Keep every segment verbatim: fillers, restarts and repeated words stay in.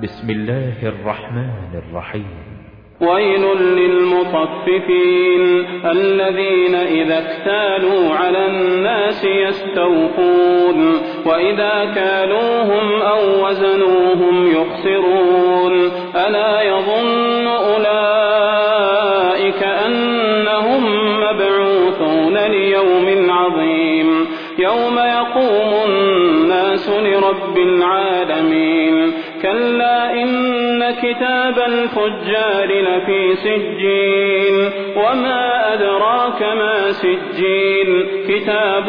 بسم الله الرحمن الرحيم. ويل للمطففين الذين إذا اكتالوا على الناس يستوفون وإذا كالوهم أو وزنوهم يخسرون ألا يظن أولئك أنهم مبعوثون ليوم عظيم يوم يقوم الناس لرب العالمين كلا إن كتاب الفجار لفي سجين وما أدراك ما سجين كتاب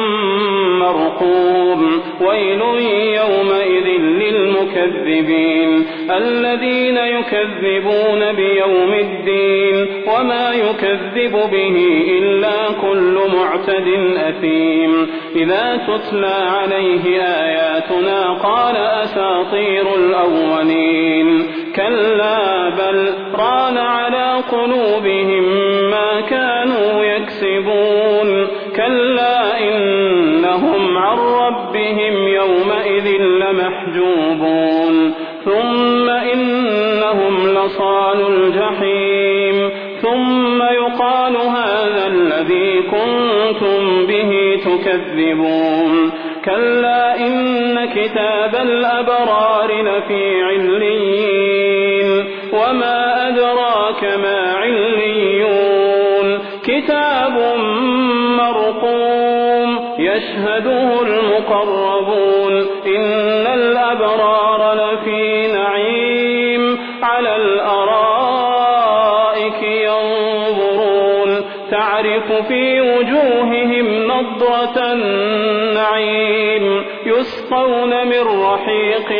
مرقوم ويل يومئذ للمكذبين الذين يكذبون بيوم الدين وما يكذب به إلا كل معتد أثيم إذا تتلى عليه آياتنا قال أساطير الأولين كلا بل ران على قلوبهم ما كانوا يكسبون كلا إنهم عن ربهم يومئذ لمحجوبون ثم إنهم لصالو الجحيم ثم يقال هذا الذي كنتم به تكذبون كلا إن كتاب الأبرار لفي عليين وما أدراك ما عليون كتاب مرقوم يشهده المقربون إن الأبرار لفي نعيم على الأرائك ينظرون تعرف في وجوههم نضرة النعيم يسقون من رحيق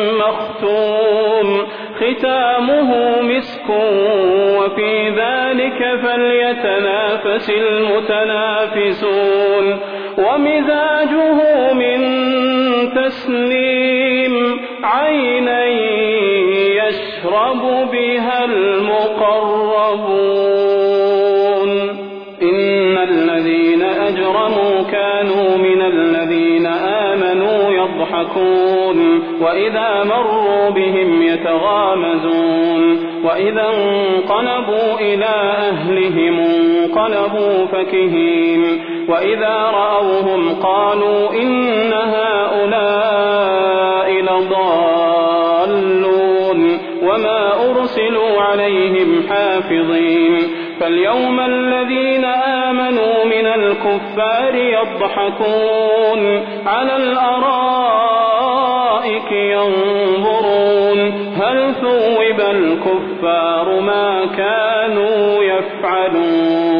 مختوم ختامه مسك وفي ذلك فليتنافس المتنافسون ومزاجه من تسنيم عينا يشرب بها المقربون إن الذين أجرموا كانوا من الذين آمنوا يضحكون وإذا مروا بهم يتغامزون وإذا انقلبوا إلى أهلهم انقلبوا فكهين وإذا رأوهم قالوا إن هؤلاء لضالون وما أرسلوا عليهم حافظين فاليوم الذين آمنوا من الكفار يضحكون على الأرائك ينظرون هل ثوب الكفار ما كانوا يفعلون.